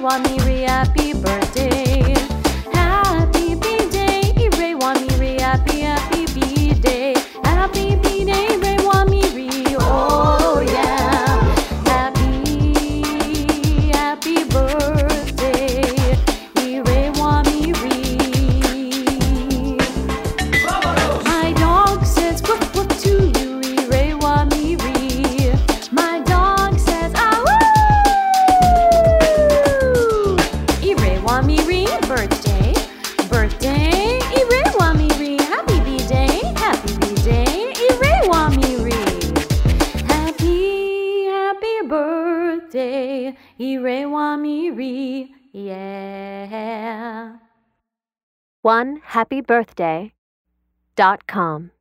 Irewaniri, happy birthday. Happy B-Day, Irewaniri, happy B-Day. Happy B-Day, Irewaniri, oh yeah. Happy birthday, Irewaniri. My dog says woof woof to you, Irewaniri. My dog says ah woo. Irewaniri, birthday, birthday, Irewaniri. Happy B-Day, Irewaniri. Happy birthday, Irewaniri, yeah. OneHappyBirthday.com